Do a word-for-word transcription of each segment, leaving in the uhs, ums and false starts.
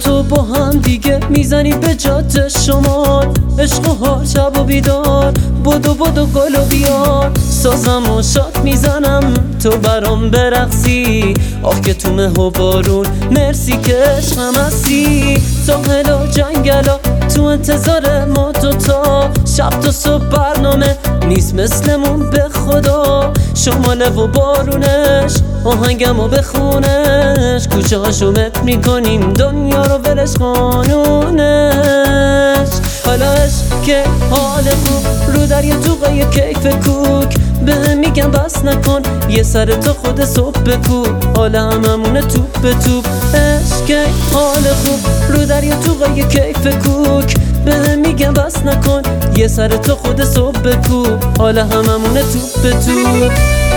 تو با هم دیگه میزنی به جاده شمال، عشق و حال شب و بیدار، بدو بدو گل و بیار، سازم و شاد میزنم تو برام برقصی. آه که تو مه و بارون مرسی که عشقم هستی. ساحل و جنگلا تو انتظار ما دوتا، شب تا صبح برنامه نیست مثلمون به خدا. شماله و بارونش آهنگم و بخونش، کوچه هاشو مت میکنیم دنیا رو ولش قانونش. حالا عشق که حال خوب رو دریا تو قای کیف کوک، به میگم بس نکن یه سر تو خود صبح بکو، حالا هممونه توپ به توپ. عشق که حال خوب رو دریا تو قای کیف کوک، به میگم بس نکن یه سر تو خود صبح بکو، حالا هممونه توپ به توپ.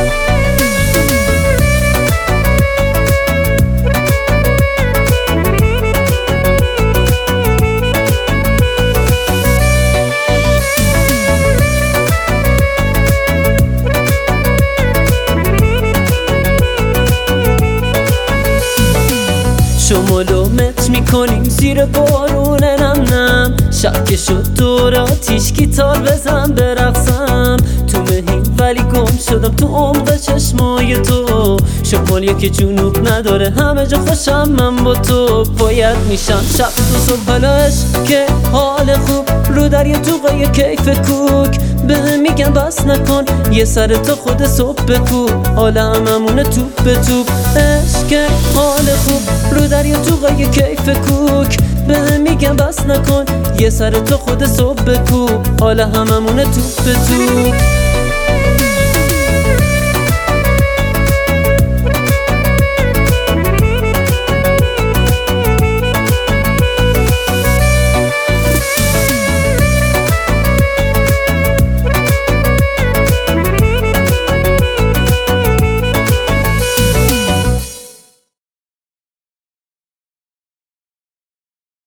شمالو مت میکنیم زیر بارون نم نم، شب که شد دور آتیش گیتار بزن برقصم. تو مهین ولی گم شدم تو عمق چشمای تو، شمال یکی جنوب نداره همه جا خوشم من با تو. باید میشم شب تو صبح. حالا عشق که حال خوب رو دریا تو قای کیف کوک، به میگم بس نکن یه سر تو خود صبح بکو، حالا هممونه توپ به توپ. عشق که حال خوب رو دریا تو قای کیف کوک، به میگم بس نکن یه سر تو خود صبح بکو، حالا هممونه توپ به توپ.